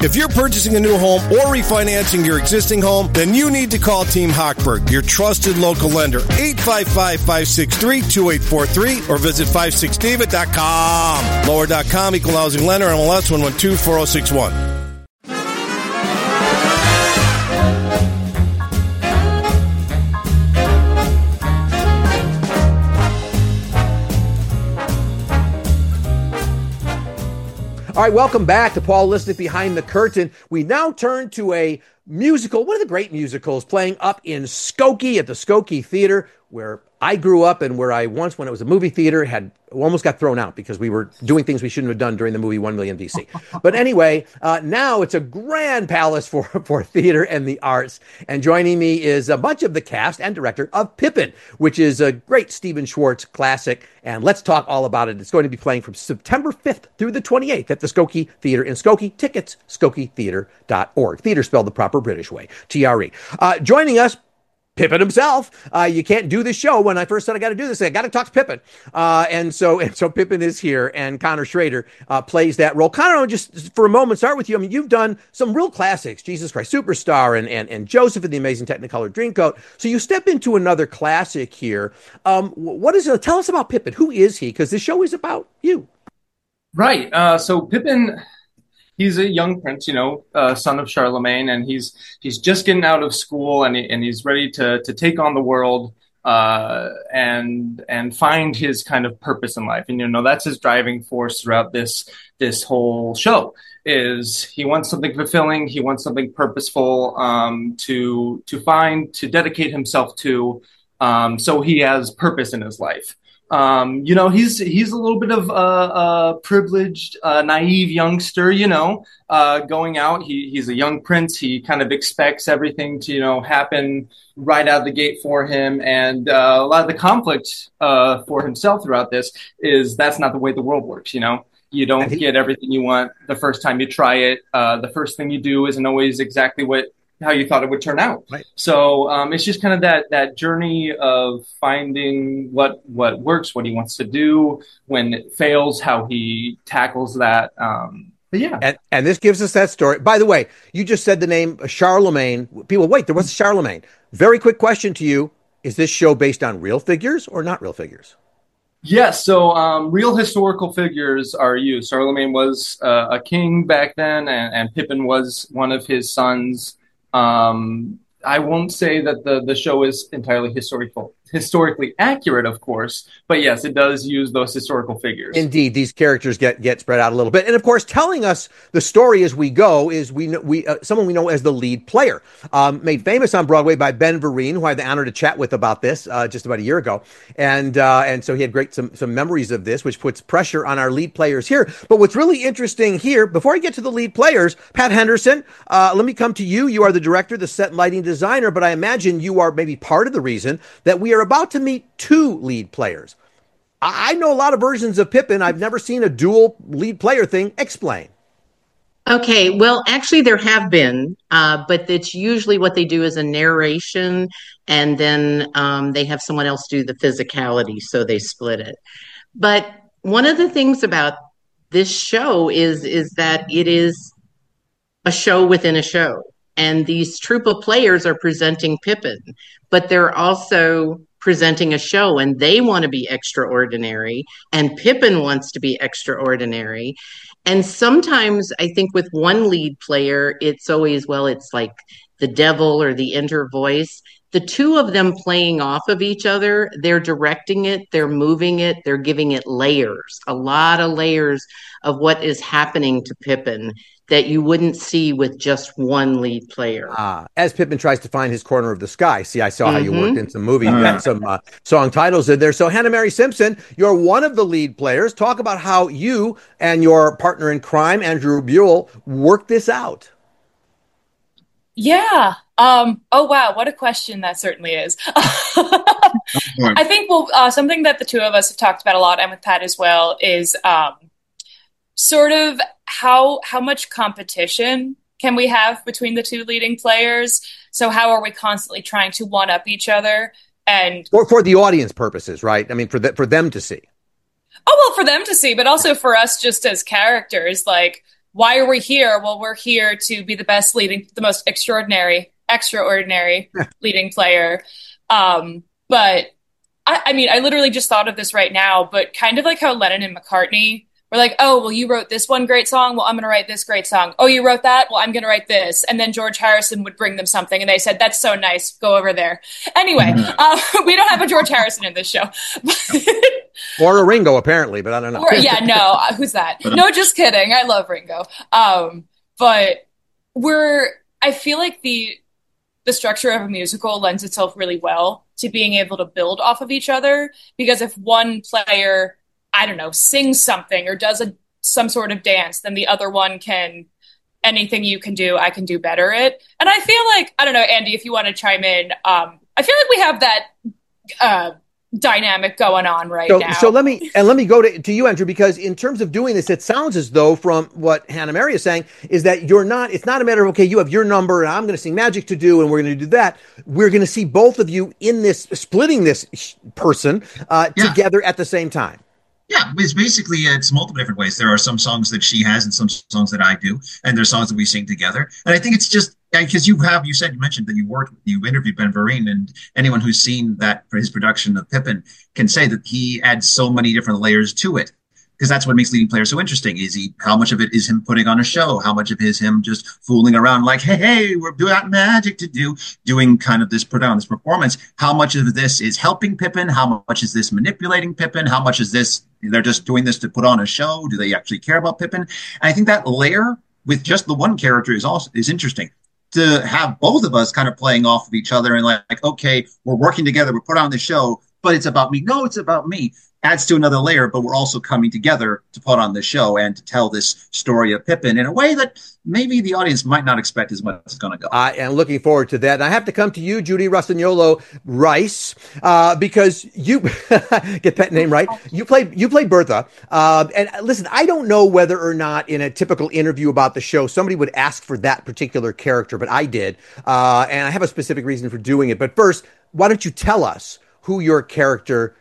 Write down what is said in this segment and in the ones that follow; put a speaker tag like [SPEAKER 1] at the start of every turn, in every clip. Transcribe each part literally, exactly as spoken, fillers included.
[SPEAKER 1] If you're purchasing a new home or refinancing your existing home, then you need to call Team Hochberg, your trusted local lender. eight five five, five six three, two eight four three or visit five six david dot com. Lower dot com, Equal Housing Lender, M L S one one two four zero six one.
[SPEAKER 2] All right, welcome back to Paul Lisnek Behind the Curtain. We now turn to a musical, one of the great musicals, playing up in Skokie at the Skokie Theater, where I grew up and where I once, when it was a movie theater, had almost got thrown out because we were doing things we shouldn't have done during the movie one million B C. But anyway, uh, now it's a grand palace for, for theater and the arts. And joining me is a bunch of the cast and director of Pippin, which is a great Stephen Schwartz classic. And let's talk all about it. It's going to be playing from September fifth through the twenty-eighth at the Skokie Theater in Skokie. Tickets, skokie theater dot org. Theater spelled the proper British way, T R E. Uh, joining us, Pippin himself. Uh, you can't do this show. When I first said I got to do this, I got to talk to Pippin. Uh, and so and so Pippin is here, and Connor Schrader uh, plays that role. Connor, I'll just for a moment start with you. I mean, you've done some real classics, Jesus Christ Superstar and and, and Joseph and the Amazing Technicolor Dreamcoat. So you step into another classic here. Um, what is it? Tell us about Pippin. Who is he? Because this show is about you.
[SPEAKER 3] Right. Uh, so Pippin... He's a young prince, you know, uh, son of Charlemagne, and he's he's just getting out of school, and he, and he's ready to to take on the world uh, and and find his kind of purpose in life. And you know, that's his driving force throughout this this whole show. Is he wants something fulfilling, he wants something purposeful um, to to find, to dedicate himself to, um, so he has purpose in his life. Um, you know, he's he's a little bit of a, a privileged, uh, naive youngster, you know, uh, going out. He he's a young prince. He kind of expects everything to, you know, happen right out of the gate for him. And uh, a lot of the conflict uh, for himself throughout this is that's not the way the world works, you know. You don't he- get everything you want the first time you try it. Uh, the first thing you do isn't always exactly what how you thought it would turn out. Right. So um, it's just kind of that that journey of finding what what works, what he wants to do. When it fails, how he tackles that. Um, but yeah.
[SPEAKER 2] And, and this gives us that story. By the way, you just said the name Charlemagne. People, wait, there was Charlemagne. Very quick question to you. Is this show based on real figures or not real figures?
[SPEAKER 3] Yes, so um, real historical figures are used. Charlemagne was uh, a king back then, and, and Pippin was one of his sons. Um, I won't say that the, the show is entirely historical, historically accurate, of course, but yes, it does use those historical figures.
[SPEAKER 2] Indeed, these characters get, get spread out a little bit. And of course, telling us the story as we go is we know, we uh, someone we know as the lead player, um, made famous on Broadway by Ben Vereen, who I had the honor to chat with about this uh, just about a year ago. And uh, and so he had great some, some memories of this, which puts pressure on our lead players here. But what's really interesting here, before I get to the lead players, Pat Henderson, uh, let me come to you. You are the director, the set and lighting designer, but I imagine you are maybe part of the reason that we are about to meet two lead players. I know a lot of versions of Pippin. I've never seen a dual lead player thing. Explain.
[SPEAKER 4] Okay, well, actually there have been, uh, but it's usually what they do is a narration, and then um, they have someone else do the physicality, so they split it. But one of the things about this show is is that it is a show within a show. And these troupe of players are presenting Pippin, but they're also presenting a show, and they want to be extraordinary, and Pippin wants to be extraordinary. And sometimes I think with one lead player, it's always, well, it's like the devil or the inner voice. The two of them playing off of each other, they're directing it, they're moving it, they're giving it layers, a lot of layers of what is happening to Pippin that you wouldn't see with just one lead player.
[SPEAKER 2] Ah, as Pippin tries to find his corner of the sky. See, I saw mm-hmm. how you worked in some movies. You
[SPEAKER 3] Uh-huh.
[SPEAKER 2] got some uh, song titles in there. So Hannah Mary Simpson, you're one of the lead players. Talk about how you and your partner in crime, Andrew Buell, worked this out.
[SPEAKER 5] Yeah. Um, oh, wow. What a question that certainly is. I think, well, uh, something that the two of us have talked about a lot, and with Pat as well, is um, sort of how how much competition can we have between the two leading players? So how are we constantly trying to one-up each other? And
[SPEAKER 2] for, for the audience purposes, right? I mean, for the, for them to see.
[SPEAKER 5] Oh, well, for them to see, but also for us just as characters, like, why are we here? Well, we're here to be the best leading, the most extraordinary, extraordinary leading player. Um, but I, I mean, I literally just thought of this right now, but kind of like how Lennon and McCartney were like, oh, well, you wrote this one great song. Well, I'm going to write this great song. Oh, you wrote that? Well, I'm going to write this. And then George Harrison would bring them something and they said, that's so nice. Go over there. Anyway, uh, we don't have a George Harrison in this show.
[SPEAKER 2] Or a Ringo, apparently, but I don't know.
[SPEAKER 5] Or, yeah, no, who's that? No, just kidding. I love Ringo. Um, but we're, I feel like the, the structure of a musical lends itself really well to being able to build off of each other. Because if one player, I don't know, sings something or does a, some sort of dance, then the other one can, anything you can do, I can do better at. And I feel like, I don't know, Andy, if you want to chime in, um, I feel like we have that uh, dynamic going on right
[SPEAKER 2] so,
[SPEAKER 5] now.
[SPEAKER 2] So let me, and let me go to, to you, Andrew, because in terms of doing this, it sounds as though from what Hannah Mary is saying is that you're not, it's not a matter of, okay, you have your number and I'm going to sing Magic to Do and we're going to do that. We're going to see both of you in this, splitting this person uh, yeah. together at the same time.
[SPEAKER 6] Yeah, it's basically, it's multiple different ways. There are some songs that she has and some songs that I do, and there's songs that we sing together. And I think it's just, because you have, you said, you mentioned that you worked, you interviewed Ben Vereen, and anyone who's seen that for his production of Pippin can say that he adds so many different layers to it. Because that's what makes leading players so interesting. Is he, how much of it is him putting on a show? How much of it is him just fooling around like, hey, hey, we're doing Magic to Do, doing kind of this, put on this performance. How much of this is helping Pippin? How much is this manipulating Pippin? How much is this, they're just doing this to put on a show? Do they actually care about Pippin? And I think that layer with just the one character is also, is interesting. To have both of us kind of playing off of each other and like, like okay, we're working together, we're put on the show, but it's about me. No, it's about me. Adds to another layer, but we're also coming together to put on the show and to tell this story of Pippin in a way that maybe the audience might not expect as much as it's going to go.
[SPEAKER 2] I am looking forward to that. And I have to come to you, Judy Rossignolo Rice, uh, because you get that name right. You play you play Bertha. Uh, and listen, I don't know whether or not in a typical interview about the show somebody would ask for that particular character, but I did, uh, and I have a specific reason for doing it. But first, why don't you tell us who your character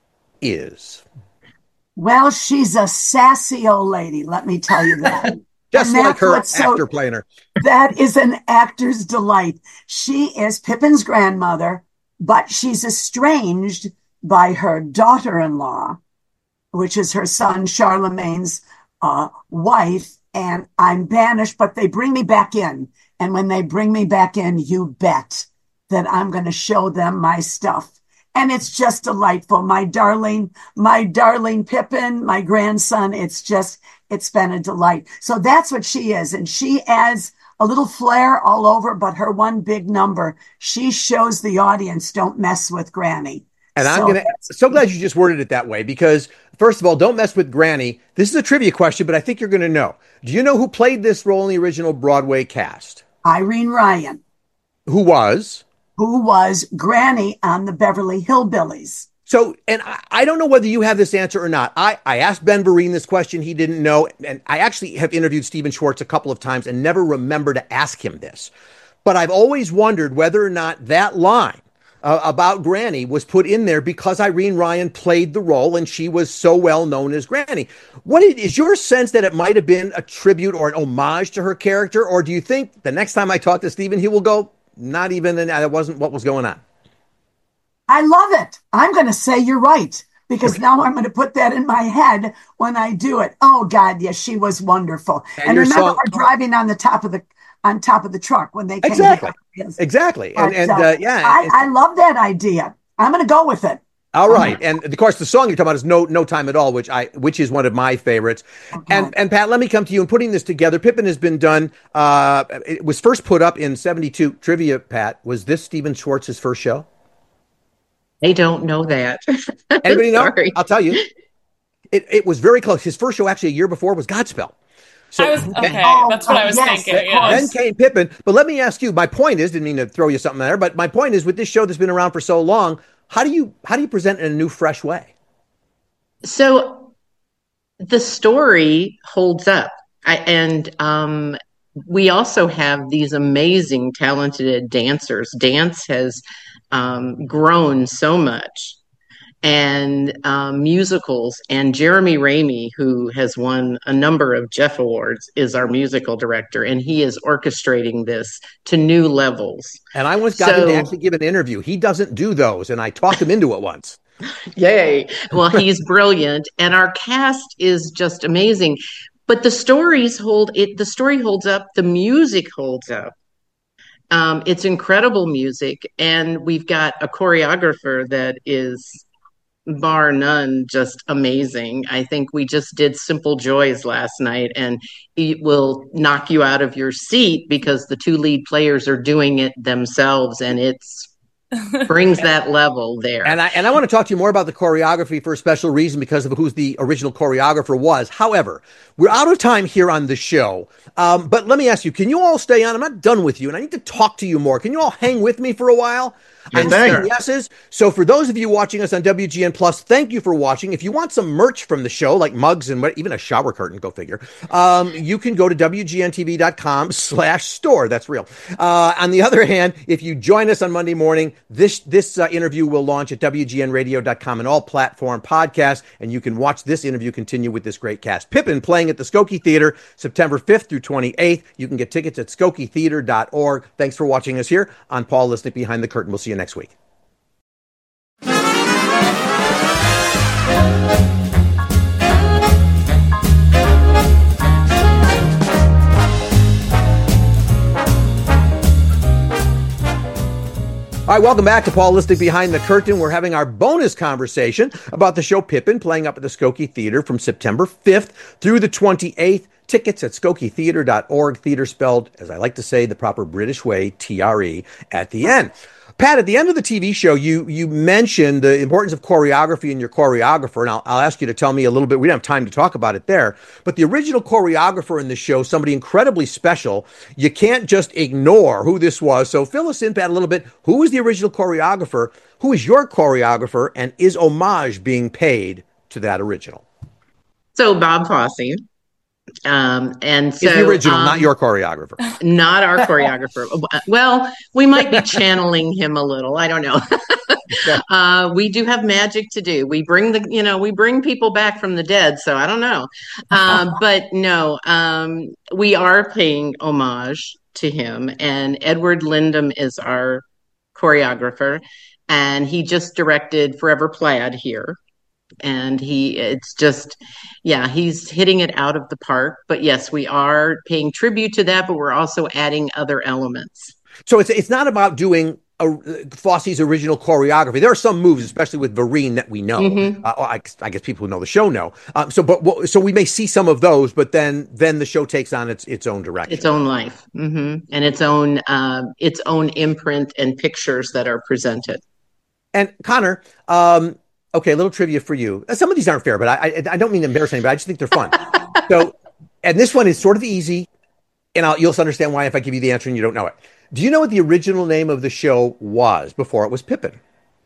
[SPEAKER 2] is?
[SPEAKER 7] Well, she's a sassy old lady, let me tell you that.
[SPEAKER 2] Just like her actor so, playing her.
[SPEAKER 7] That is an actor's delight. She is Pippin's grandmother, but she's estranged by her daughter-in-law, which is her son Charlemagne's uh, wife, and I'm banished, but they bring me back in. And when they bring me back in, you bet that I'm going to show them my stuff. And it's just delightful. My darling, my darling Pippin, my grandson, it's just, it's been a delight. So that's what she is. And she adds a little flair all over, but her one big number, she shows the audience, don't mess with Granny.
[SPEAKER 2] And I'm so, going to, so glad you just worded it that way, because first of all, don't mess with Granny. This is a trivia question, but I think you're going to know. Do you know who played this role in the original Broadway cast?
[SPEAKER 7] Irene Ryan.
[SPEAKER 2] Who was?
[SPEAKER 7] Who was Granny on the Beverly Hillbillies.
[SPEAKER 2] So, and I, I don't know whether you have this answer or not. I, I asked Ben Vereen this question. He didn't know. And I actually have interviewed Stephen Schwartz a couple of times and never remember to ask him this. But I've always wondered whether or not that line uh, about Granny was put in there because Irene Ryan played the role and she was so well known as Granny. What is, is your sense that it might have been a tribute or an homage to her character? Or do you think the next time I talk to Stephen, he will go, not even, that wasn't what was going on?
[SPEAKER 7] I love it. I'm going to say you're right, because now I'm going to put that in my head when I do it. Oh God, yes, she was wonderful. And, and remember song- her driving on the top of the on top of the truck when they came.
[SPEAKER 2] Exactly, exactly.
[SPEAKER 7] But,
[SPEAKER 2] and and
[SPEAKER 7] uh,
[SPEAKER 2] uh, yeah,
[SPEAKER 7] I, I love that idea. I'm going to go with it.
[SPEAKER 2] All right, and of course the song you're talking about is "No No Time at All," which I which is one of my favorites. Okay. And and Pat, let me come to you in putting this together. Pippin has been done. Uh, it was first put up in seventy-two. Trivia, Pat, was this Stephen Schwartz's first show?
[SPEAKER 4] I don't know that.
[SPEAKER 2] Anybody know? I'll tell you. It it was very close. His first show, actually, a year before, was Godspell.
[SPEAKER 5] So, I was okay. Oh, that's what I was yes, thinking. Yes.
[SPEAKER 2] Then came Pippin. But let me ask you. My point is, didn't mean to throw you something there, but my point is, with this show that's been around for so long, how do you how do you present it in a new, fresh way?
[SPEAKER 4] So the story holds up, I, and um, we also have these amazing, talented dancers. Dance has um, grown so much. and um, musicals. And Jeremy Ramey, who has won a number of Jeff Awards, is our musical director, and he is orchestrating this to new levels.
[SPEAKER 2] And I once got so, him to actually give an interview. He doesn't do those, and I talked him into it once.
[SPEAKER 4] Yay. Well, he's brilliant, and our cast is just amazing. But the stories hold it. The story holds up. The music holds up. Um, it's incredible music, and we've got a choreographer that is, bar none, just amazing. I think we just did Simple Joys last night, and it will knock you out of your seat because the two lead players are doing it themselves, and it's brings that level there.
[SPEAKER 2] And I and I want to talk to you more about the choreography for a special reason because of who the original choreographer was. However, we're out of time here on the show. Um, but let me ask you, can you all stay on? I'm not done with you, and I need to talk to you more. Can you all hang with me for a while? I'm saying yeses. So for those of you watching us on W G N Plus, thank you for watching. If you want some merch from the show, like mugs and what, even a shower curtain, go figure, um, you can go to W G N T V dot com slash store. That's real. Uh, on the other hand, if you join us on Monday morning, this this uh, interview will launch at W G N radio dot com and all platform podcasts, and you can watch this interview continue with this great cast. Pippin playing at the Skokie Theater September fifth through twenty-eighth. You can get tickets at skokie theater dot org. Thanks for watching us here on Paul Lisnek Behind the Curtain. We'll see you next week. All right, welcome back to Paul Lisnek Behind the Curtain. We're having our bonus conversation about the show Pippin playing up at the Skokie Theater from September fifth through the twenty-eighth. Tickets at skokie theater dot org. Theater spelled, as I like to say, the proper British way, T R E, at the end. Pat, at the end of the T V show, you you mentioned the importance of choreography in your choreographer, and I'll, I'll ask you to tell me a little bit. We don't have time to talk about it there, but the original choreographer in the show, somebody incredibly special. You can't just ignore who this was. So fill us in, Pat, a little bit. Who was the original choreographer? Who is your choreographer? And is homage being paid to that original?
[SPEAKER 4] So Bob Fosse. Um, and so
[SPEAKER 2] it's the original,
[SPEAKER 4] um,
[SPEAKER 2] not your choreographer.
[SPEAKER 4] Not our choreographer. Well, we might be channeling him a little. I don't know. uh, we do have magic to do. We bring the, you know, we bring people back from the dead. So I don't know. Um, but no, um, we are paying homage to him. And Edward Lindum is our choreographer. And he just directed Forever Plaid here. And he, it's just, yeah, he's hitting it out of the park. But yes, we are paying tribute to that, but we're also adding other elements.
[SPEAKER 2] So it's it's not about doing a, Fosse's original choreography. There are some moves, especially with Vereen, that we know. Mm-hmm. Uh, I, I guess people who know the show know. Um, so, but so we may see some of those, but then then the show takes on its its own direction,
[SPEAKER 4] its own life, mm-hmm. and its own uh, its own imprint and pictures that are presented.
[SPEAKER 2] And Connor. Um, Okay, a little trivia for you. Some of these aren't fair, but I I, I don't mean to embarrass anybody. I just think they're fun. So, and this one is sort of easy, and I'll, you'll understand why if I give you the answer and you don't know it. Do you know what the original name of the show was before it was Pippin?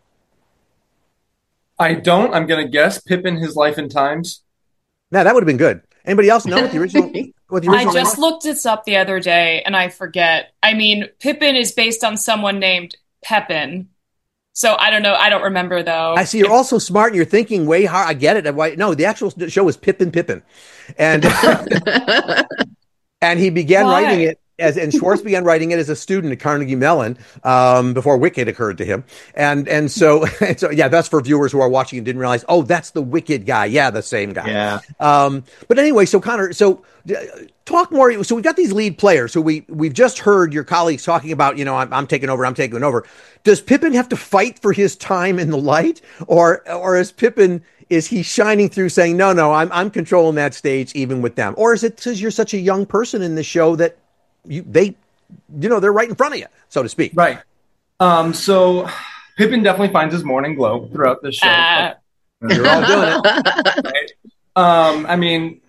[SPEAKER 3] I don't. I'm going to guess Pippin, His Life and Times.
[SPEAKER 2] Now, that would have been good. Anybody else know what the original, what the original
[SPEAKER 5] I just looked this up the other day, and I forget. I mean, Pippin is based on someone named Pepin. So I don't know. I don't remember, though.
[SPEAKER 2] I see. You're also smart and you're thinking way hard. I get it. Why? No, the actual show was Pippin Pippin. And and he began Why? writing it as, and Schwartz began writing it as a student at Carnegie Mellon um, before Wicked occurred to him. And and so, and so, yeah, that's for viewers who are watching and didn't realize, oh, that's the Wicked guy. Yeah, the same guy.
[SPEAKER 6] Yeah.
[SPEAKER 2] Um, but anyway, so Connor, so uh, talk more. So we've got these lead players who we, we've just heard your colleagues talking about, you know, I'm, I'm taking over, I'm taking over. Does Pippin have to fight for his time in the light? Or or is Pippin, is he shining through saying, no, no, I'm I'm controlling that stage even with them? Or is it because you're such a young person in the show that you they, you know, they're right in front of you, so to speak?
[SPEAKER 3] Right. Um, so Pippin definitely finds his morning glow throughout the show. Uh,
[SPEAKER 2] you're all doing it.
[SPEAKER 3] Right? Um, I mean,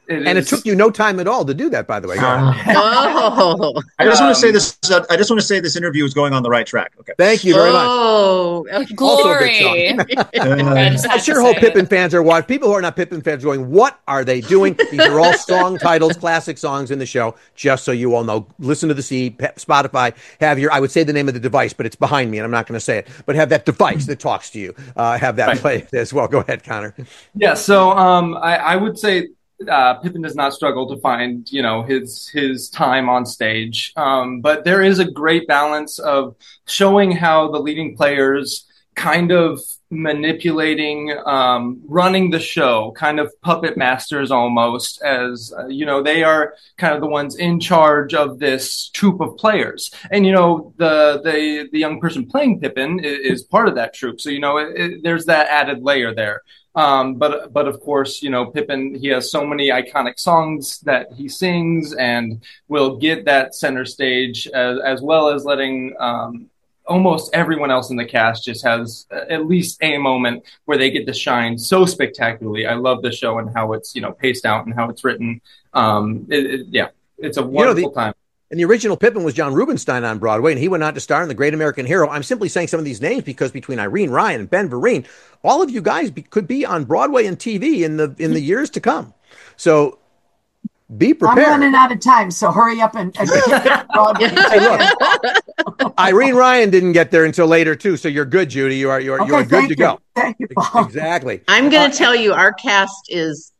[SPEAKER 3] it
[SPEAKER 2] and
[SPEAKER 3] is,
[SPEAKER 2] it took you no time at all to do that, by the way. Go ahead.
[SPEAKER 4] Oh,
[SPEAKER 6] I just want
[SPEAKER 3] Um,
[SPEAKER 6] to say this. Uh, I just want to say this interview is going on the right track. Okay.
[SPEAKER 2] Thank you very much.
[SPEAKER 4] oh,
[SPEAKER 5] Glory.
[SPEAKER 6] Uh,
[SPEAKER 5] I just
[SPEAKER 2] I'm
[SPEAKER 5] had
[SPEAKER 2] sure
[SPEAKER 5] to
[SPEAKER 2] whole
[SPEAKER 5] say
[SPEAKER 2] Pippin
[SPEAKER 5] it.
[SPEAKER 2] fans are watching. People who are not Pippin fans are going, what are they doing? These are all song titles, classic songs in the show, just so you all know. Listen to the C, Spotify, have your, I would say the name of the device, but it's behind me and I'm not going to say it, but have that device that talks to you. Uh, have that
[SPEAKER 3] Right.
[SPEAKER 2] play as well. Go ahead, Connor.
[SPEAKER 3] Yeah, so um, I, I would say uh, Pippin does not struggle to find, you know, his his time on stage. Um, but there is a great balance of showing how the leading players kind of manipulating, um, running the show, kind of puppet masters almost, as, uh, you know, they are kind of the ones in charge of this troupe of players. And, you know, the the, the young person playing Pippin is, is part of that troupe. So, you know, it, it, there's that added layer there. Um, but but of course, you know, Pippin, he has so many iconic songs that he sings and will get that center stage, as, as well as letting um, almost everyone else in the cast just has at least a moment where they get to shine so spectacularly. I love the show and how it's, you know, paced out and how it's written. Um, it, it, yeah, it's a wonderful
[SPEAKER 2] You know, the-
[SPEAKER 3] time.
[SPEAKER 2] And the original Pippin was John Rubinstein on Broadway, and he went on to star in The Great American Hero. I'm simply saying some of these names because between Irene Ryan and Ben Vereen, all of you guys be, could be on Broadway and T V in the in the years to come. So be prepared.
[SPEAKER 7] I'm running out of time, so hurry up and, and get Broadway.
[SPEAKER 2] Hey, look, Irene Ryan didn't get there until later too, so you're good, Judy. You are you are
[SPEAKER 7] Okay,
[SPEAKER 2] you are good
[SPEAKER 7] thank
[SPEAKER 2] to
[SPEAKER 7] you.
[SPEAKER 2] go.
[SPEAKER 7] Thank you, Paul.
[SPEAKER 2] Exactly.
[SPEAKER 4] I'm going
[SPEAKER 2] Uh,
[SPEAKER 4] to tell you, our cast is.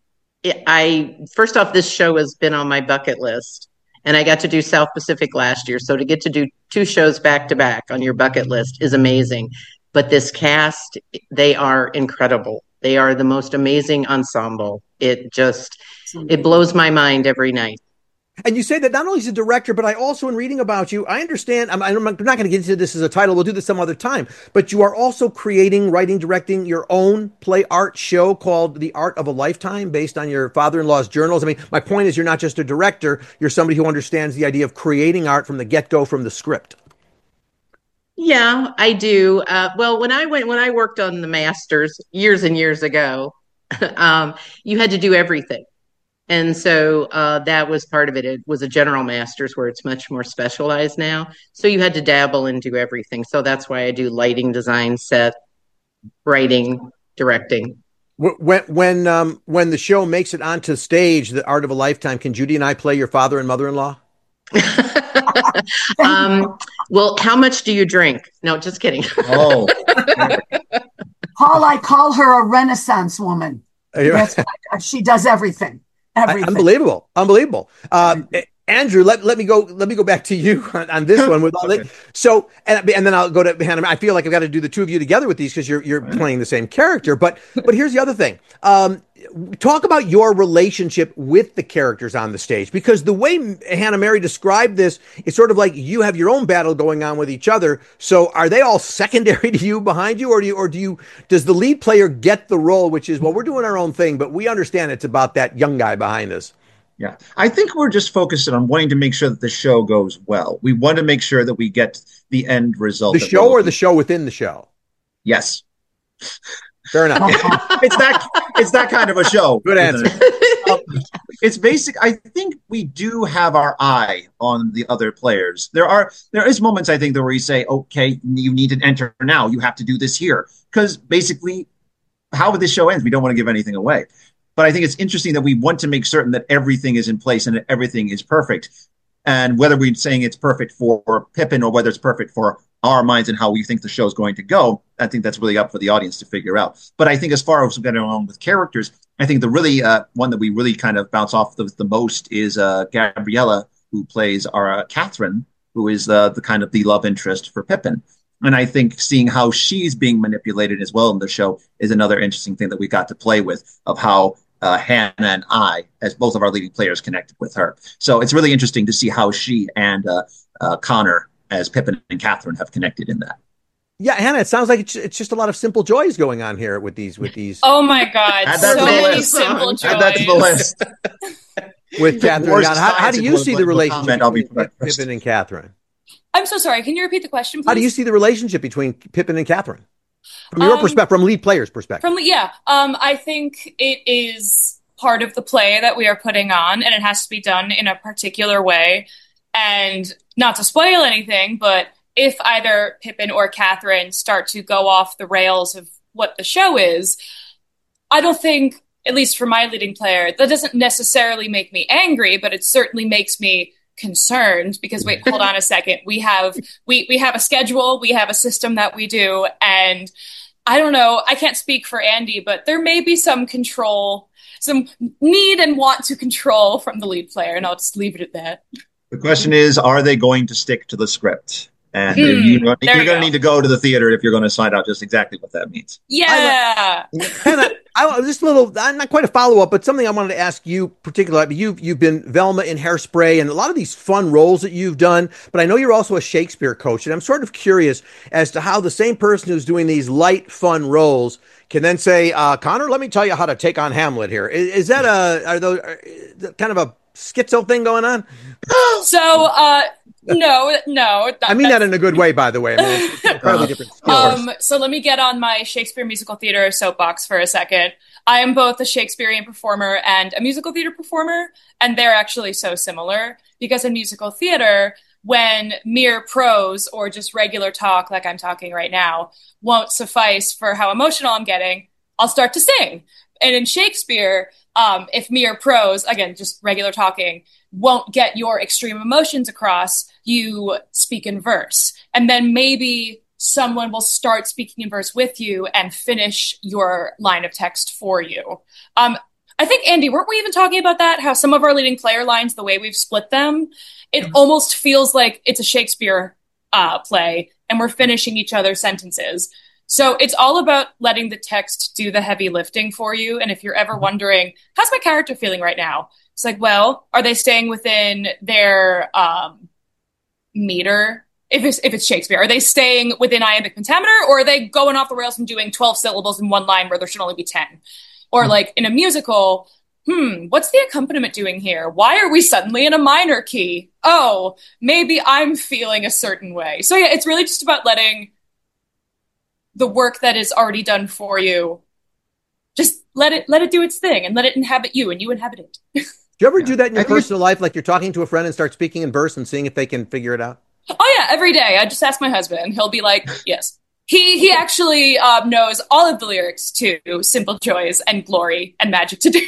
[SPEAKER 4] I first off, this show has been on my bucket list, and I got to do South Pacific last year. So to get to do two shows back to back on your bucket list is amazing. But this cast, they are incredible. They are the most amazing ensemble. It just it blows my mind every night.
[SPEAKER 2] And you say that not only as a director, but I also, in reading about you, I understand, I'm, I'm not going to get into this as a title, we'll do this some other time, but you are also creating, writing, directing your own play art show called The Art of a Lifetime, based on your father-in-law's journals. I mean, my point is you're not just a director, you're somebody who understands the idea of creating art from the get-go, from the script.
[SPEAKER 4] Yeah, I do. Uh, well, when I went, when I worked on the Masters years and years ago, um, you had to do everything. And so uh, that was part of it. It was a general master's where it's much more specialized now. So you had to dabble and do everything. So that's why I do lighting, design, set, writing, directing.
[SPEAKER 2] When when um, when the show makes it onto stage, The Art of a Lifetime, can Judy and I play your father and mother-in-law?
[SPEAKER 4] um, well, how much do you drink? No, just kidding.
[SPEAKER 6] Oh,
[SPEAKER 7] Paul, I call her a Renaissance woman.
[SPEAKER 2] You're
[SPEAKER 7] That's
[SPEAKER 2] right.
[SPEAKER 7] what- she does everything. Everything.
[SPEAKER 2] Unbelievable, unbelievable. Uh, Andrew, let, let me go. Let me go back to you on, on this one. With all
[SPEAKER 6] Okay.
[SPEAKER 2] that. So, and, and then I'll go to Hannah. I feel like I've got to do the two of you together with these because you're you're playing the same character. But but here's the other thing. Um, talk about your relationship with the characters on the stage, because the way Hannah Mary described this is sort of like you have your own battle going on with each other. So are they all secondary to you, behind you, or do you or do you does the lead player get the role, which is, well, we're doing our own thing, but we understand it's about that young guy behind us?
[SPEAKER 6] yeah. I think we're just focused on wanting to make sure that the show goes well. We want to make sure that we get the end result.
[SPEAKER 2] The
[SPEAKER 6] that
[SPEAKER 2] show
[SPEAKER 6] we're
[SPEAKER 2] or
[SPEAKER 6] looking
[SPEAKER 2] the show within the show?
[SPEAKER 6] Yes.
[SPEAKER 2] Fair enough.
[SPEAKER 6] it's that it's that kind of a show.
[SPEAKER 2] Good
[SPEAKER 6] isn't
[SPEAKER 2] answer.
[SPEAKER 6] it? Um, it's basic. I think we do have our eye on the other players. There are there is moments I think that where you say, okay, you need to enter now. You have to do this here, because basically, how this show ends, we don't want to give anything away. But I think it's interesting that we want to make certain that everything is in place and that everything is perfect. And whether we're saying it's perfect for Pippin or whether it's perfect for our minds and how we think the show is going to go, I think that's really up for the audience to figure out. But I think as far as getting along with characters, I think the really uh, one that we really kind of bounce off the, the most is uh, Gabriella, who plays our uh, Catherine, who is uh, the kind of the love interest for Pippin. And I think seeing how she's being manipulated as well in the show is another interesting thing that we got to play with, of how uh, Hannah and I, as both of our leading players, connected with her. So it's really interesting to see how she and uh, uh, Connor, as Pippin and Catherine, have connected in that.
[SPEAKER 2] Yeah, Hannah, it sounds like it's, it's just a lot of simple joys going on here with these with these
[SPEAKER 5] Oh my God,
[SPEAKER 6] Add that
[SPEAKER 5] so
[SPEAKER 6] to the
[SPEAKER 5] many
[SPEAKER 6] list.
[SPEAKER 5] simple joys.
[SPEAKER 6] Add that to the list.
[SPEAKER 2] with Catherine.
[SPEAKER 6] More
[SPEAKER 2] and Connor. How, how do
[SPEAKER 6] science
[SPEAKER 2] you
[SPEAKER 6] and
[SPEAKER 2] see the
[SPEAKER 6] political
[SPEAKER 2] relationship
[SPEAKER 6] comment, I'll be
[SPEAKER 2] between
[SPEAKER 6] first.
[SPEAKER 2] Pippin and Catherine?
[SPEAKER 5] I'm so sorry. Can you repeat the question, please?
[SPEAKER 2] How do you see the relationship between Pippin and Catherine from your
[SPEAKER 5] Um,
[SPEAKER 2] perspective, from lead player's perspective?
[SPEAKER 5] From yeah, um, I think it is part of the play that we are putting on, and it has to be done in a particular way. And not to spoil anything, but if either Pippin or Catherine start to go off the rails of what the show is, I don't think, at least for my leading player, that doesn't necessarily make me angry, but it certainly makes me concerned because, wait, hold on a second. We have, we, we have a schedule, we have a system that we do, and I don't know, I can't speak for Andy, but there may be some control, some need and want to control from the lead player, and I'll just leave it at that.
[SPEAKER 6] The question is, are they going to stick to the script? And
[SPEAKER 5] Hmm,
[SPEAKER 6] you, you're
[SPEAKER 5] there
[SPEAKER 6] going
[SPEAKER 5] you
[SPEAKER 6] to
[SPEAKER 5] go.
[SPEAKER 6] need to go to the theater if you're going to find out just exactly what that means.
[SPEAKER 5] Yeah.
[SPEAKER 2] Hannah, I, just a little, not quite a follow-up, but something I wanted to ask you particularly. You've, you've been Velma in Hairspray and a lot of these fun roles that you've done, but I know you're also a Shakespeare coach, and I'm sort of curious as to how the same person who's doing these light, fun roles can then say, uh, Connor, let me tell you how to take on Hamlet here. Is, is that a, are those are, kind of a schizo thing going on?
[SPEAKER 5] So, uh, no, no.
[SPEAKER 2] I mean that in a good way, by the way. I mean, it's incredibly different skills.
[SPEAKER 5] Um, so let me get on my Shakespeare musical theater soapbox for a second. I am both a Shakespearean performer and a musical theater performer, and they're actually so similar because in musical theater, when mere prose or just regular talk like I'm talking right now won't suffice for how emotional I'm getting, I'll start to sing. And in Shakespeare, um, if mere prose, again, just regular talking, won't get your extreme emotions across, you speak in verse. And then maybe someone will start speaking in verse with you and finish your line of text for you. Um, I think, Andy, weren't we even talking about that? How some of our leading player lines, the way we've split them, it mm-hmm. almost feels like it's a Shakespeare uh, play and we're finishing each other's sentences. So it's all about letting the text do the heavy lifting for you. And if you're ever wondering, how's my character feeling right now? It's like, well, are they staying within their um, meter? If it's, if it's Shakespeare, are they staying within iambic pentameter, or are they going off the rails and doing twelve syllables in one line where there should only be ten? Or like in a musical, hmm, what's the accompaniment doing here? Why are we suddenly in a minor key? Oh, maybe I'm feeling a certain way. So yeah, it's really just about letting the work that is already done for you, just let it let it do its thing and let it inhabit you and you inhabit it.
[SPEAKER 2] Do you ever do that in your personal life? Like you're talking to a friend and start speaking in verse and seeing if they can figure it out?
[SPEAKER 5] Oh yeah, every day. I just ask my husband. He'll be like, yes. He he actually um, knows all of the lyrics to Simple Joys and Glory and Magic to Do.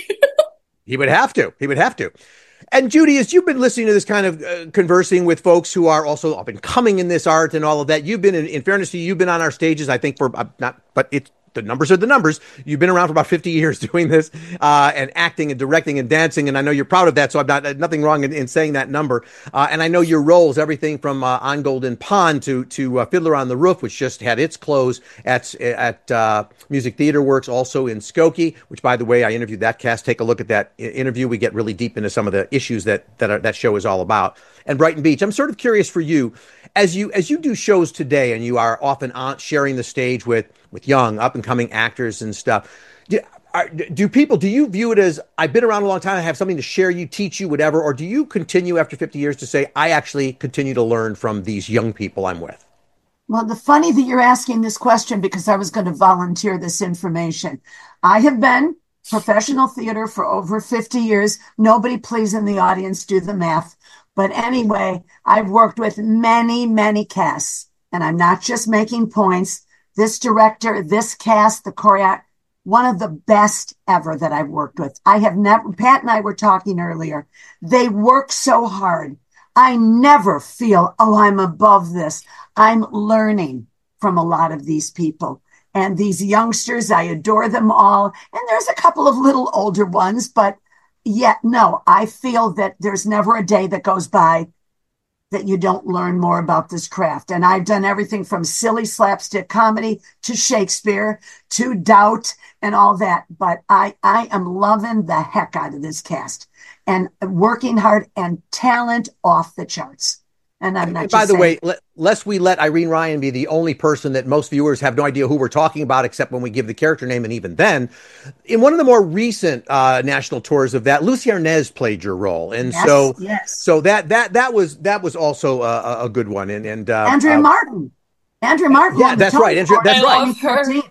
[SPEAKER 2] He would have to. He would have to. And Judy, as you've been listening to this kind of uh, conversing with folks who are also up and coming in this art and all of that, you've been, in, in fairness to you, you've been on our stages, I think, for uh, not, but it's, the numbers are the numbers. You've been around for about fifty years doing this, uh, and acting and directing and dancing. And I know you're proud of that. So I'm not, nothing wrong in, in saying that number. Uh, and I know your roles, everything from, uh, On Golden Pond to, to, uh, Fiddler on the Roof, which just had its close at, at, uh, Music Theater Works, also in Skokie, which, by the way, I interviewed that cast. Take a look at that interview. We get really deep into some of the issues that, that are, that show is all about. And Brighton Beach. I'm sort of curious for you, as you, as you do shows today and you are often on sharing the stage with, with young up and coming actors and stuff. Do, are, do people, do you view it as, I've been around a long time, I have something to share you, teach you, whatever, or do you continue after fifty years to say, I actually continue to learn from these young people I'm with?
[SPEAKER 7] Well, the funny that you're asking this question, because I was going to volunteer this information. I have been professional theater for over fifty years. Nobody please in the audience do the math. But anyway, I've worked with many, many casts, and I'm not just making points. This director, this cast, the choreo, one of the best ever that I've worked with. I have never, Pat and I were talking earlier. They work so hard. I never feel, oh, I'm above this. I'm learning from a lot of these people. And these youngsters, I adore them all. And there's a couple of little older ones, but yet, no, I feel that there's never a day that goes by that you don't learn more about this craft. And I've done everything from silly slapstick comedy to Shakespeare to Doubt and all that. But I, I am loving the heck out of this cast and working hard and talent off the charts. And I'm not.
[SPEAKER 2] And by
[SPEAKER 7] just
[SPEAKER 2] the
[SPEAKER 7] saying,
[SPEAKER 2] way, let, lest we let Irene Ryan be the only person that most viewers have no idea who we're talking about, except when we give the character name, and even then, in one of the more recent uh, national tours of that, Lucy Arnaz played your role, and
[SPEAKER 7] yes,
[SPEAKER 2] so
[SPEAKER 7] yes.
[SPEAKER 2] so that that that was that was also a, a good one, and and uh,
[SPEAKER 7] Andrea
[SPEAKER 2] uh,
[SPEAKER 7] Martin, Andrea Martin,
[SPEAKER 2] yeah, that's right, Andrea, that's
[SPEAKER 5] I
[SPEAKER 2] right.
[SPEAKER 5] love her.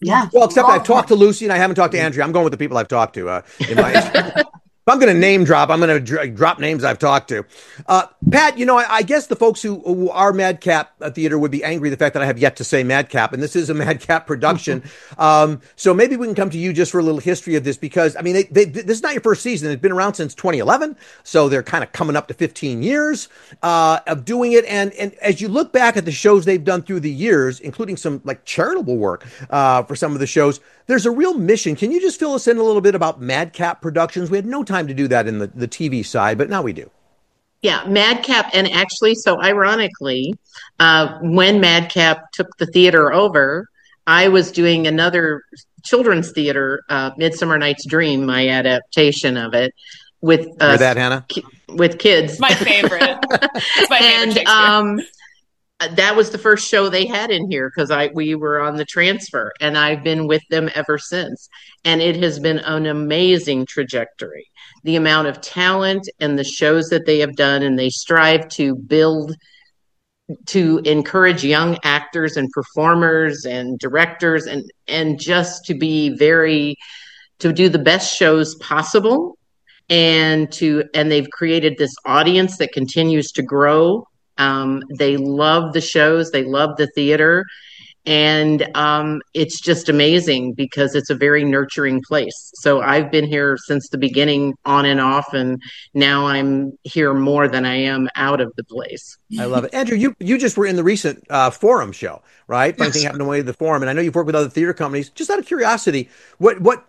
[SPEAKER 7] Yeah.
[SPEAKER 2] Well, except
[SPEAKER 7] Love
[SPEAKER 2] I've talked to Lucy and I haven't talked to Andrea. I'm going with the people I've talked to. Uh, in my If I'm going to name drop, I'm going to dr- drop names I've talked to. Uh, Pat, you know, I, I guess the folks who, who are Madcap Theater would be angry the fact that I have yet to say Madcap, and this is a Madcap production. um, so maybe we can come to you just for a little history of this, because, I mean, they, they, this is not your first season. It's been around since twenty eleven, so they're kind of coming up to fifteen years uh, of doing it. And, and as you look back at the shows they've done through the years, including some like charitable work uh, for some of the shows, there's a real mission. Can you just fill us in a little bit about Madcap Productions? We had no time to do that in the, the T V side, but now we do.
[SPEAKER 4] Yeah, Madcap. And actually, so ironically, uh, when Madcap took the theater over, I was doing another children's theater, uh, Midsummer Night's Dream, my adaptation of it, with uh,
[SPEAKER 2] Hear that, Hannah?
[SPEAKER 4] ki- with kids.
[SPEAKER 5] My favorite. It's my favorite
[SPEAKER 4] and
[SPEAKER 5] Shakespeare.
[SPEAKER 4] um, that was the first show they had in here because I we were on the transfer, and I've been with them ever since. And it has been an amazing trajectory. The amount of talent and the shows that they have done, and they strive to build, to encourage young actors and performers and directors, and and just to be very, to do the best shows possible, and to and they've created this audience that continues to grow. Um, they love the shows, they love the theater, and um, it's just amazing because it's a very nurturing place. So I've been here since the beginning, on and off, and now I'm here more than I am out of the place.
[SPEAKER 2] I love it. Andrew, you, you just were in the recent uh, Forum show, right? Funny
[SPEAKER 6] Yes.
[SPEAKER 2] thing happened away at the Forum, and I know you've worked with other theater companies. Just out of curiosity, what what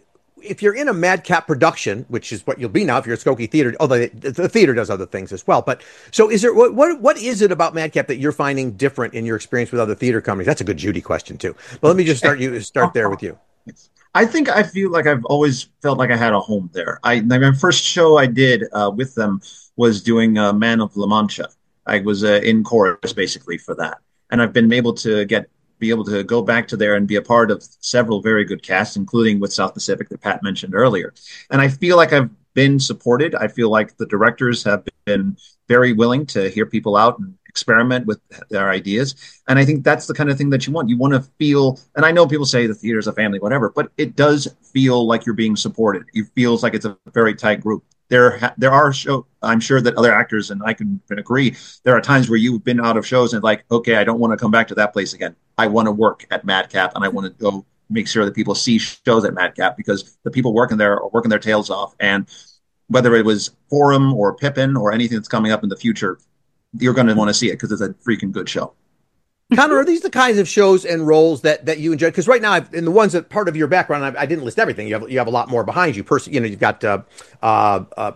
[SPEAKER 2] if you're in a Madcap production, which is what you'll be now if you're at Skokie Theater, although the, the theater does other things as well. But so is there, what, what, what is it about Madcap that you're finding different in your experience with other theater companies? That's a good Judy question too. But let me just start you start there with you.
[SPEAKER 6] I think I feel like I've always felt like I had a home there. I my first show I did uh, with them was doing uh, Man of La Mancha. I was uh, in chorus basically for that, and I've been able to get be able to go back to there and be a part of several very good casts, including with South Pacific that Pat mentioned earlier. And I feel like I've been supported. I feel like the directors have been very willing to hear people out and experiment with their ideas. And I think that's the kind of thing that you want. You want to feel, and I know people say the theater's a family, whatever, but it does feel like you're being supported. It feels like it's a very tight group. There, there are show. I'm sure that other actors, and I can agree, there are times where you've been out of shows and like, okay, I don't want to come back to that place again. I want to work at Madcap, and I want to go make sure that people see shows at Madcap, because the people working there are working their tails off. And whether it was Forum or Pippin or anything that's coming up in the future, you're going to want to see it because it's a freaking good show.
[SPEAKER 2] Connor, are these the kinds of shows and roles that, that you enjoy? Because right now, I've, in the ones that part of your background, I, I didn't list everything. You have you have a lot more behind you. Percy, you know, you've got uh, uh, uh,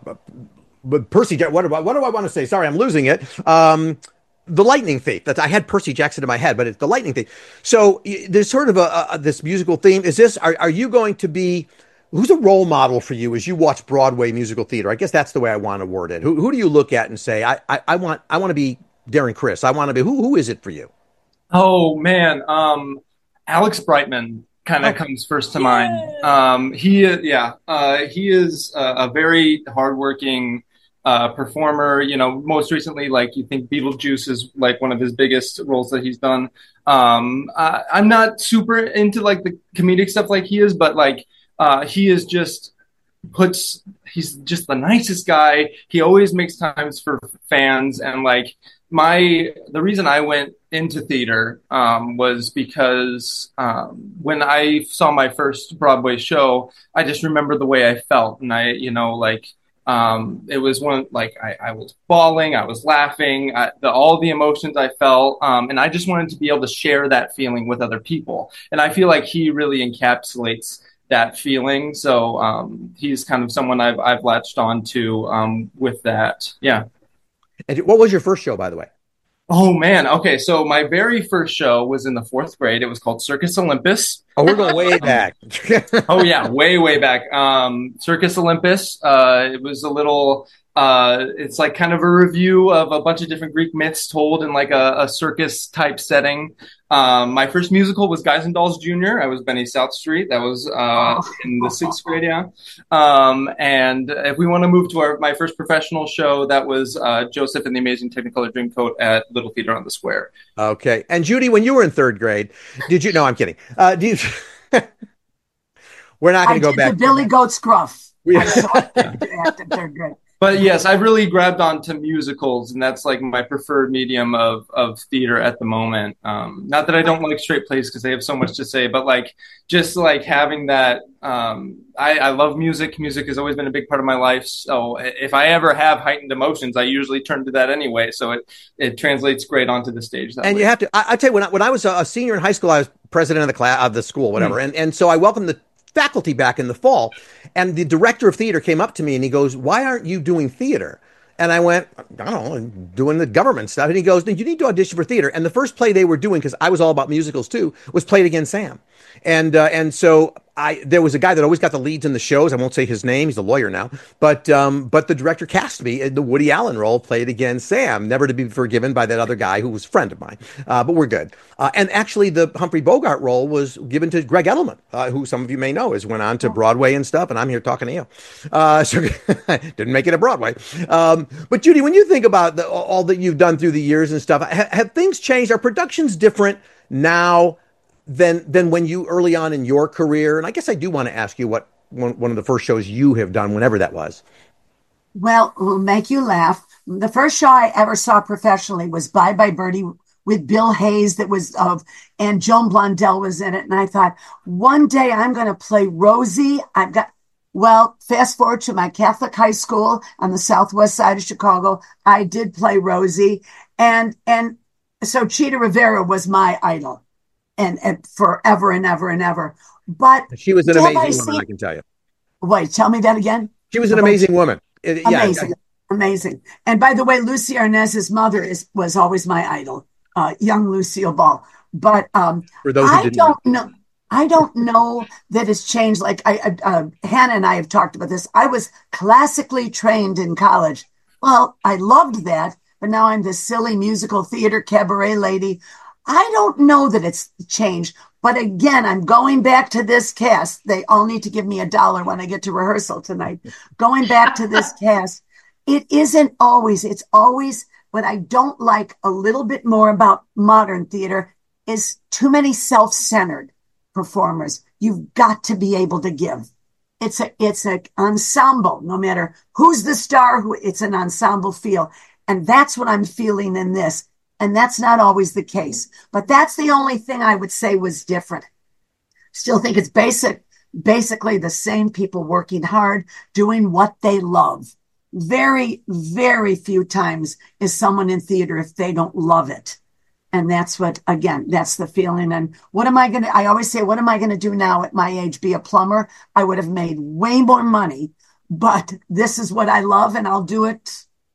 [SPEAKER 2] Percy. What do I, what do I want to say? Sorry, I'm losing it. Um, the Lightning Thief. That's, I had Percy Jackson in my head, but it's the Lightning Thief. So there's sort of a, a this musical theme. Is this? Are, are you going to be? Who's a role model for you as you watch Broadway musical theater? I guess that's the way I want to word it. Who, who do you look at and say, I, I, I want I want to be Darren Criss. I want to be. Who who is it for you?
[SPEAKER 3] Oh man, um, Alex Brightman kind of oh. comes first to yeah. mind. Um, he, yeah, uh, he is a, a very hardworking uh, performer. You know, most recently, like you think Beetlejuice is like one of his biggest roles that he's done. Um, I, I'm not super into like the comedic stuff like he is, but like uh, he is just puts. He's just the nicest guy. He always makes times for fans, and like. My the reason I went into theater um, was because um, when I saw my first Broadway show, I just remember the way I felt, and I, you know, like um, it was one like I, I was bawling, I was laughing, I, the, all the emotions I felt, um, and I just wanted to be able to share that feeling with other people, and I feel like he really encapsulates that feeling. So um, he's kind of someone I've I've latched on to um, with that, yeah.
[SPEAKER 2] And what was your first show, by the way?
[SPEAKER 3] Oh, man. Okay, so my very first show was in the fourth grade. It was called Circus Olympus.
[SPEAKER 2] Oh, we're going way back.
[SPEAKER 3] Oh, yeah, way, way back. Um, Circus Olympus. Uh, it was a little Uh, it's like kind of a review of a bunch of different Greek myths told in like a, a circus type setting. Um, my first musical was Guys and Dolls Junior I was Benny Southstreet. That was uh, in the sixth grade, yeah. Um, and if we want to move to our my first professional show, that was uh, Joseph and the Amazing Technicolor Dreamcoat at Little Theater on the Square.
[SPEAKER 2] Okay. And Judy, when you were in third grade, did you? No, I'm kidding. Uh, do you? We're not going to go back.
[SPEAKER 7] The Billy Goat Scruff.
[SPEAKER 2] Yeah.
[SPEAKER 7] I saw it after third grade.
[SPEAKER 3] But yes, I've really grabbed onto musicals, and that's like my preferred medium of, of theater at the moment. Um, not that I don't like straight plays because they have so much to say, but like just like having that. Um, I, I love music. Music has always been a big part of my life. So if I ever have heightened emotions, I usually turn to that anyway. So it, it translates great onto the stage. That
[SPEAKER 2] and
[SPEAKER 3] way.
[SPEAKER 2] You have to. I, I tell you, when I, when I was a senior in high school, I was president of the class of the school, whatever, mm. and and so I welcomed the faculty back in the fall, and the director of theater came up to me and he goes, "Why aren't you doing theater?" And I went, "I don't know, I'm doing the government stuff." And he goes, "No, you need to audition for theater." And the first play they were doing, because I was all about musicals too, was Play It Again, Sam. And uh, and so I there was a guy that always got the leads in the shows. I won't say his name; he's a lawyer now. But um, but the director cast me in the Woody Allen role, Play It Again, Sam, never to be forgiven by that other guy who was a friend of mine. Uh, but we're good. Uh, and actually, the Humphrey Bogart role was given to Greg Edelman, uh, who some of you may know has went on to Broadway and stuff. And I'm here talking to you. Uh, so didn't make it to Broadway. Um, but Judy, when you think about the, all that you've done through the years and stuff, ha- have things changed? Are productions different now than than when you early on in your career? And I guess I do want to ask you what one, one of the first shows you have done, whenever that was.
[SPEAKER 7] Well, it will make you laugh. The first show I ever saw professionally was Bye Bye Birdie with Bill Hayes, that was of, and Joan Blondell was in it. And I thought, one day I'm going to play Rosie. I've got, well, fast forward to my Catholic high school on the southwest side of Chicago. I did play Rosie. And, and so Chita Rivera was my idol. And, and forever and ever and ever. But
[SPEAKER 2] she was an amazing I woman, see, I can tell you.
[SPEAKER 7] Wait, tell me that again.
[SPEAKER 2] She was an amazing woman. It,
[SPEAKER 7] amazing,
[SPEAKER 2] yeah.
[SPEAKER 7] amazing. And by the way, Lucy Arnaz's mother is was always my idol, uh, young Lucille Ball. But um,
[SPEAKER 2] For those who
[SPEAKER 7] I
[SPEAKER 2] didn't
[SPEAKER 7] don't
[SPEAKER 2] know.
[SPEAKER 7] know. I don't know that it's changed. Like I, uh, Hannah and I have talked about this. I was classically trained in college. Well, I loved that, but now I'm this silly musical theater cabaret lady. I don't know that it's changed, but again, I'm going back to this cast. They all need to give me a dollar when I get to rehearsal tonight. Going back to this cast, it isn't always, it's always, what I don't like a little bit more about modern theater is too many self-centered performers. You've got to be able to give. It's a, it's an ensemble, no matter who's the star, who it's an ensemble feel. And that's what I'm feeling in this. And that's not always the case. But that's the only thing I would say was different. Still think it's basic, basically the same people working hard, doing what they love. Very, very few times is someone in theater if they don't love it. And that's what, again, that's the feeling. And what am I going to, I always say, what am I going to do now at my age? Be a plumber? I would have made way more money, but this is what I love and I'll do it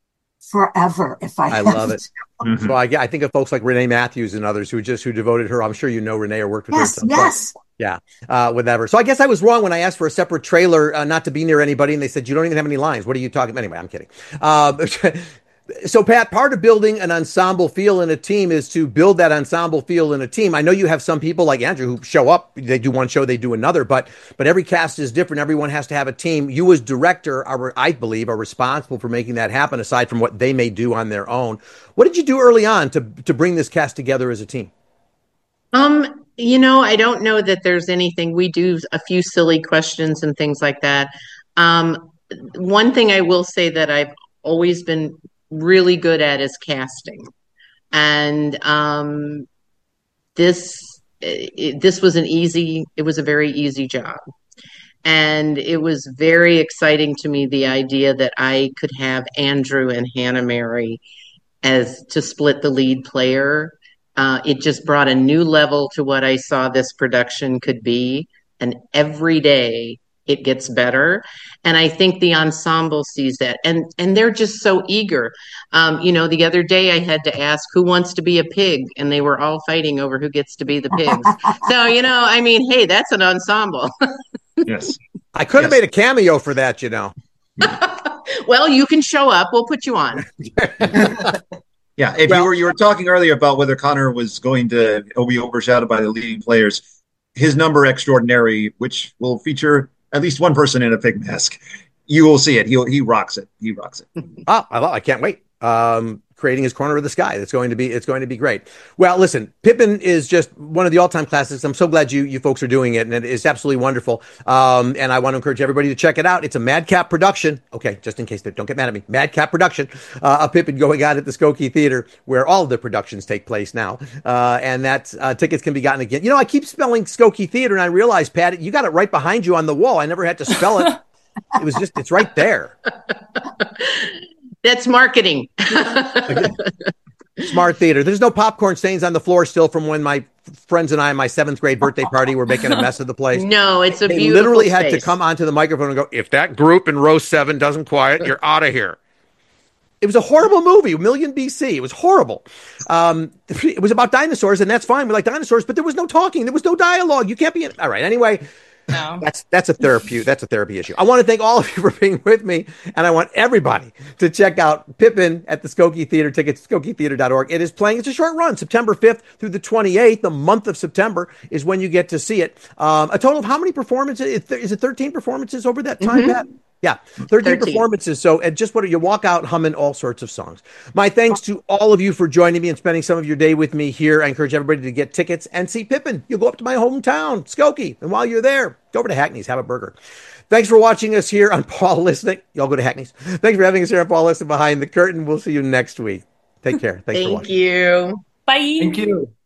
[SPEAKER 7] forever if I
[SPEAKER 2] I
[SPEAKER 7] have
[SPEAKER 2] love it.
[SPEAKER 7] to.
[SPEAKER 2] Mm-hmm. So I, I think of folks like Renee Matthews and others who just who devoted her. I'm sure you know Renee or worked with
[SPEAKER 7] Yes,
[SPEAKER 2] her.
[SPEAKER 7] yes.
[SPEAKER 2] Yeah, uh, whatever. So I guess I was wrong when I asked for a separate trailer, uh, not to be near anybody, and they said you don't even have any lines. What are you talking about? Anyway, I'm kidding. Uh, so Pat, part of building an ensemble feel in a team is to build that ensemble feel in a team. I know you have some people like Andrew who show up, they do one show, they do another, but but every cast is different. Everyone has to have a team. You as director, are, I believe, are responsible for making that happen, aside from what they may do on their own. What did you do early on to to bring this cast together as a team?
[SPEAKER 4] Um, you know, I don't know that there's anything. We do a few silly questions and things like that. Um, one thing I will say that I've always been really good at is casting. And um, this it, this was an easy, it was a very easy job. And it was very exciting to me, the idea that I could have Andrew and Hannah Mary as to split the lead player. Uh, it just brought a new level to what I saw this production could be. And every day it gets better. And I think the ensemble sees that. And and they're just so eager. Um, you know, the other day I had to ask who wants to be a pig, and they were all fighting over who gets to be the pigs. So, you know, I mean, hey, that's an ensemble.
[SPEAKER 6] Yes.
[SPEAKER 2] I could have
[SPEAKER 6] yes.
[SPEAKER 2] made a cameo for that, you know.
[SPEAKER 4] Well, you can show up. We'll put you on.
[SPEAKER 6] Yeah, if well, you were you were talking earlier about whether Connor was going to be overshadowed by the leading players, his number extraordinary, which will feature at least one person in a pig mask, you will see it. He he rocks it. He rocks it.
[SPEAKER 2] Oh, I, I can't wait. Um, creating his corner of the sky. It's going to be it's going to be great. Well, listen, Pippin is just one of the all-time classics. I'm so glad you you folks are doing it, and it is absolutely wonderful. Um, and I want to encourage everybody to check it out. It's a Madcap production. Okay, just in case they don't get mad at me, Madcap production. Uh, a Pippin going on at the Skokie Theater, where all of the productions take place now. Uh, and that uh, tickets can be gotten again. You know, I keep spelling Skokie Theater, and I realize, Pat, you got it right behind you on the wall. I never had to spell it. It was just, it's right there.
[SPEAKER 4] That's marketing.
[SPEAKER 2] Smart theater. There's no popcorn stains on the floor still from when my friends and I, my seventh grade birthday party, were making a mess of the place.
[SPEAKER 4] No, it's a
[SPEAKER 2] they
[SPEAKER 4] beautiful
[SPEAKER 2] literally
[SPEAKER 4] space.
[SPEAKER 2] Had to come onto the microphone and go, if that group in row seven doesn't quiet, you're out of here. It was a horrible movie, a million B C. It was horrible. Um, it was about dinosaurs, and that's fine. We like dinosaurs, but there was no talking. There was no dialogue. You can't be in. All right. Anyway. No. That's that's a therapy that's a therapy issue. I want to thank all of you for being with me, and I want everybody to check out Pippin at the Skokie Theater. Tickets, skokie theater dot org. It is playing. It's a short run, September fifth through the twenty-eighth. The month of September is when you get to see it. Um, a total of how many performances? Is it thirteen performances over that time, mm-hmm. Pat? Yeah, thirteen, thirteen performances. So, and just what you walk out humming all sorts of songs. My thanks to all of you for joining me and spending some of your day with me here. I encourage everybody to get tickets and see Pippin. You'll go up to my hometown, Skokie, and while you're there, go over to Hackney's, have a burger. Thanks for watching us here on Paul Lisnek. Y'all go to Hackney's. Thanks for having us here on Paul Lisnek Behind the Curtain. We'll see you next week. Take care. Thanks
[SPEAKER 4] Thank
[SPEAKER 2] for watching.
[SPEAKER 4] Thank you.
[SPEAKER 5] Bye.
[SPEAKER 3] Thank you.